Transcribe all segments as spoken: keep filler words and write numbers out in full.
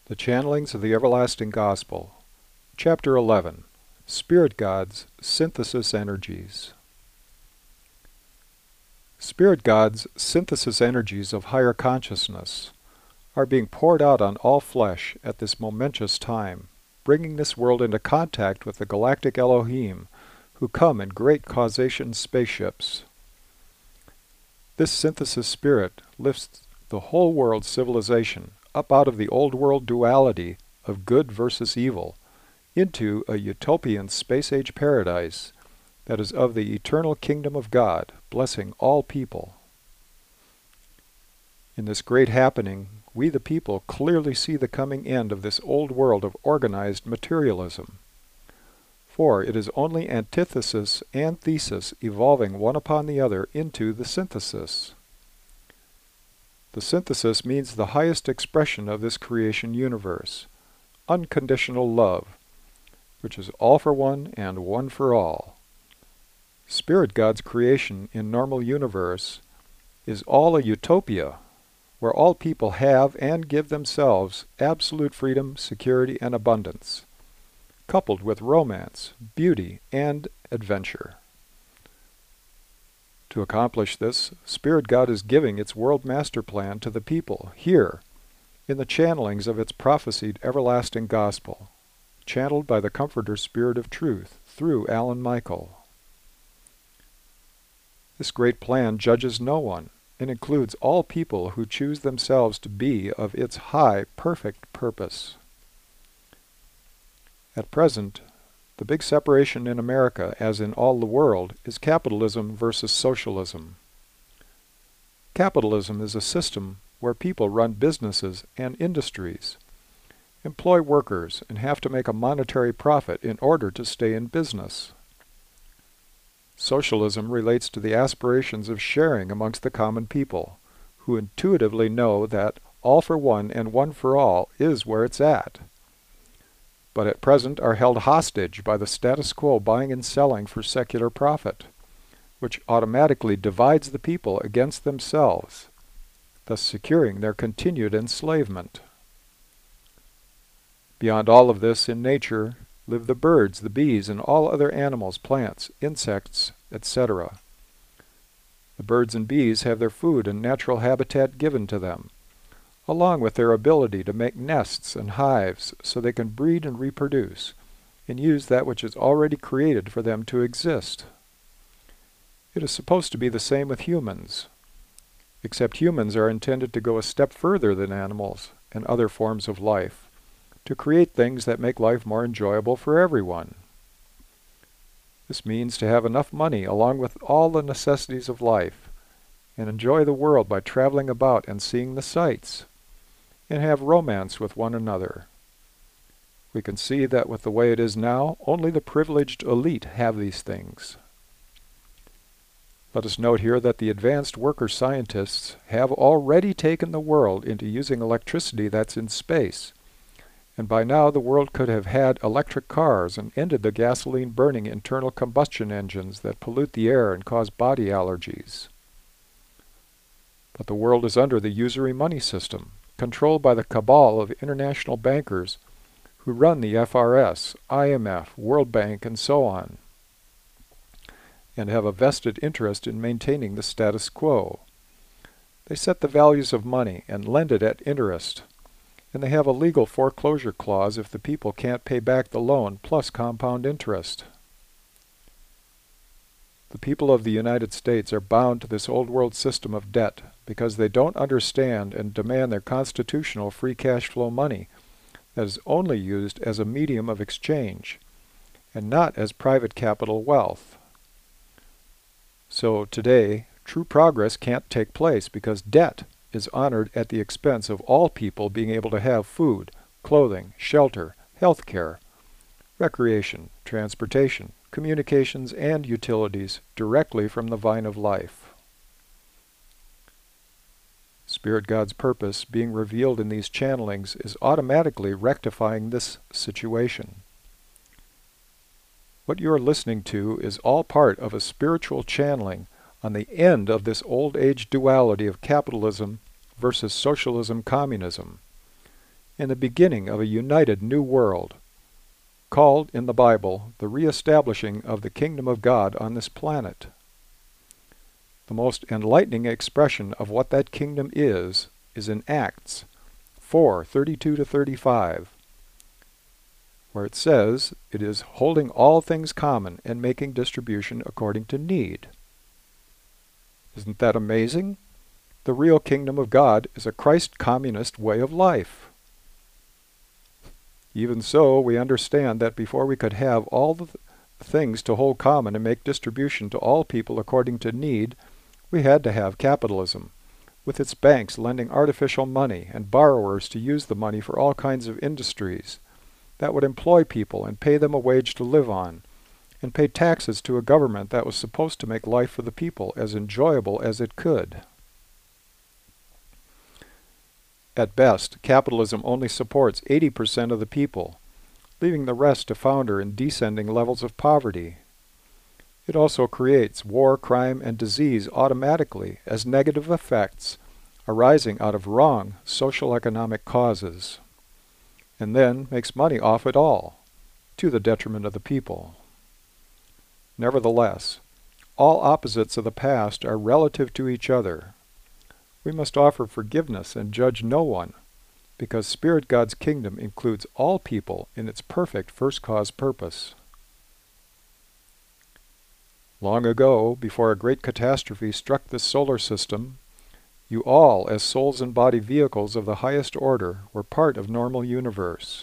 The Channelings of the Everlasting Gospel, Chapter eleven, Spirit Gods, Synthesis Energies. Spirit Gods, synthesis energies of higher consciousness, are being poured out on all flesh at this momentous time, bringing this world into contact with the galactic Elohim, who come in great causation spaceships. This synthesis spirit lifts the whole world's civilization up out of the old world duality of good versus evil into a utopian space-age paradise that is of the eternal kingdom of God, blessing all people. In this great happening, we the people clearly see the coming end of this old world of organized materialism. For it is only antithesis and thesis evolving one upon the other into the synthesis. The synthesis means the highest expression of this creation universe, unconditional love, which is all for one and one for all. Spirit God's creation in normal universe is all a utopia, where all people have and give themselves absolute freedom, security, and abundance, coupled with romance, beauty, and adventure. To accomplish this, Spirit God is giving its world master plan to the people here, in the channelings of its prophesied everlasting gospel, channeled by the Comforter Spirit of Truth through Alan Michael. This great plan judges no one, and includes all people who choose themselves to be of its high, perfect purpose. At present, the big separation in America, as in all the world, is capitalism versus socialism. Capitalism is a system where people run businesses and industries, employ workers, and have to make a monetary profit in order to stay in business. Socialism relates to the aspirations of sharing amongst the common people, who intuitively know that all for one and one for all is where it's at, but at present are held hostage by the status quo buying and selling for secular profit, which automatically divides the people against themselves, thus securing their continued enslavement. Beyond all of this, in nature, live the birds, the bees, and all other animals, plants, insects, et cetera. The birds and bees have their food and natural habitat given to them, along with their ability to make nests and hives so they can breed and reproduce, and use that which is already created for them to exist. It is supposed to be the same with humans, except humans are intended to go a step further than animals and other forms of life, to create things that make life more enjoyable for everyone. This means to have enough money along with all the necessities of life, and enjoy the world by traveling about and seeing the sights, and have romance with one another. We can see that with the way it is now, only the privileged elite have these things. Let us note here that the advanced worker scientists have already taken the world into using electricity that's in space, and by now the world could have had electric cars and ended the gasoline-burning internal combustion engines that pollute the air and cause body allergies. But the world is under the usury money system, controlled by the cabal of international bankers who run the F R S, I M F, World Bank, and so on, and have a vested interest in maintaining the status quo. They set the values of money and lend it at interest, and they have a legal foreclosure clause if the people can't pay back the loan plus compound interest. The people of the United States are bound to this old world system of debt because they don't understand and demand their constitutional free cash flow money that is only used as a medium of exchange and not as private capital wealth. So today, true progress can't take place because debt is honored at the expense of all people being able to have food, clothing, shelter, health care, recreation, transportation, communications, and utilities directly from the vine of life. Spirit God's purpose being revealed in these channelings is automatically rectifying this situation. What you are listening to is all part of a spiritual channeling on the end of this old age duality of capitalism versus socialism communism. and the beginning of a united new world, called in the Bible the reestablishing of the kingdom of God on this planet. The most enlightening expression of what that kingdom is, is in Acts four, thirty-two to thirty-five, where it says it is holding all things common and making distribution according to need. Isn't that amazing? The real kingdom of God is a Christ communist way of life. Even so, we understand that before we could have all the th things to hold common and make distribution to all people according to need, we had to have capitalism, with its banks lending artificial money and borrowers to use the money for all kinds of industries that would employ people and pay them a wage to live on, and pay taxes to a government that was supposed to make life for the people as enjoyable as it could. At best, capitalism only supports eighty percent of the people, leaving the rest to founder in descending levels of poverty. It also creates war, crime, and disease automatically as negative effects arising out of wrong social economic causes, and then makes money off it all, to the detriment of the people. Nevertheless, all opposites of the past are relative to each other. We must offer forgiveness and judge no one, because Spirit God's kingdom includes all people in its perfect first cause purpose. Long ago, before a great catastrophe struck this solar system, you all, as souls and body vehicles of the highest order, were part of normal universe.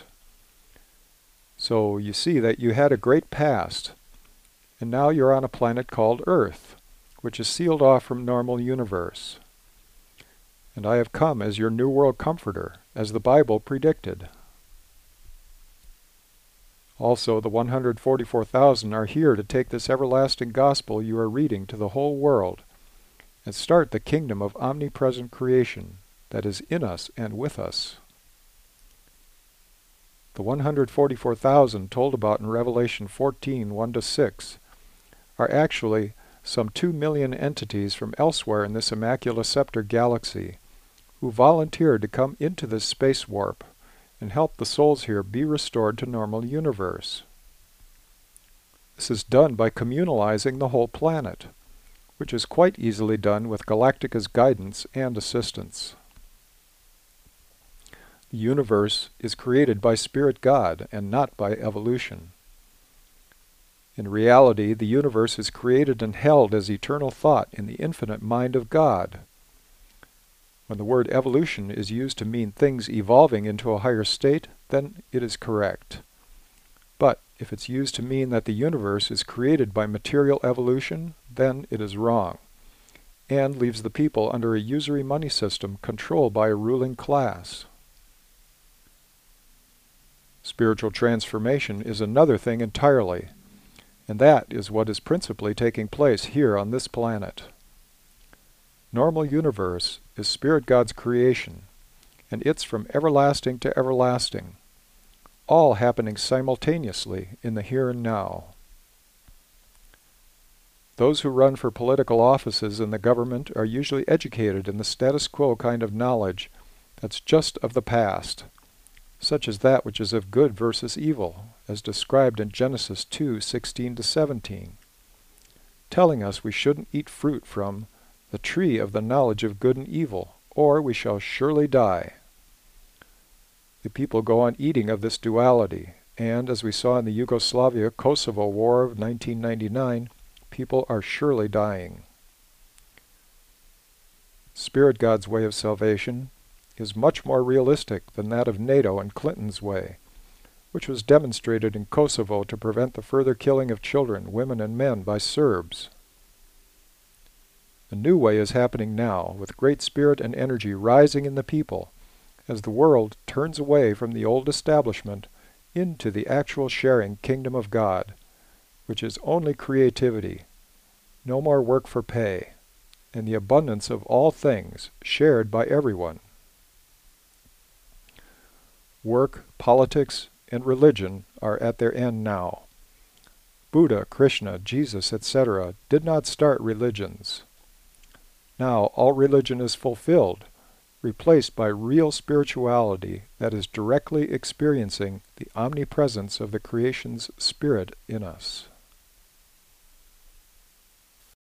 So you see that you had a great past, and now you're on a planet called Earth, which is sealed off from normal universe. And I have come as your New World Comforter, as the Bible predicted. Also, the one hundred forty-four thousand are here to take this everlasting gospel you are reading to the whole world, and start the kingdom of omnipresent creation that is in us and with us. The one hundred forty-four thousand told about in Revelation fourteen, one to six, are actually some two million entities from elsewhere in this Immaculate Scepter galaxy, who volunteered to come into this space warp and help the souls here be restored to normal universe. This is done by communalizing the whole planet, which is quite easily done with Galactica's guidance and assistance. The universe is created by Spirit God and not by evolution. In reality, the universe is created and held as eternal thought in the infinite mind of God. When the word evolution is used to mean things evolving into a higher state, then it is correct. But if it's used to mean that the universe is created by material evolution, then it is wrong, and leaves the people under a usury money system controlled by a ruling class. Spiritual transformation is another thing entirely, and that is what is principally taking place here on this planet. Normal universe is Spirit God's creation, and it's from everlasting to everlasting, all happening simultaneously in the here and now. Those who run for political offices in the government are usually educated in the status quo kind of knowledge that's just of the past, such as that which is of good versus evil, as described in Genesis two, sixteen to seventeen, telling us we shouldn't eat fruit from the tree of the knowledge of good and evil, or we shall surely die. The people go on eating of this duality, and as we saw in the Yugoslavia-Kosovo War of nineteen ninety-nine, people are surely dying. Spirit God's way of salvation is much more realistic than that of NATO and Clinton's way, which was demonstrated in Kosovo to prevent the further killing of children, women, and men by Serbs. A new way is happening now, with great spirit and energy rising in the people, as the world turns away from the old establishment into the actual sharing kingdom of God, which is only creativity, no more work for pay, and the abundance of all things shared by everyone. Work, politics, and religion are at their end now. Buddha, Krishna, Jesus, et cetera did not start religions. Now all religion is fulfilled replaced by real spirituality that is directly experiencing the omnipresence of the creation's spirit in us.